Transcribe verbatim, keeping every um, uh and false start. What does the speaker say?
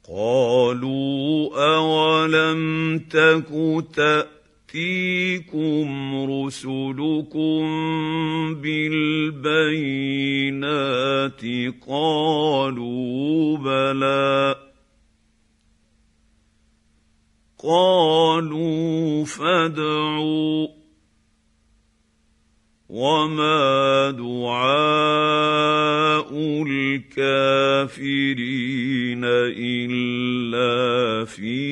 قالوا أولم تك تأتيكم رسلكم بالبينات قالوا بلى قالوا فادعوا وما دعاء الكافرين إلا في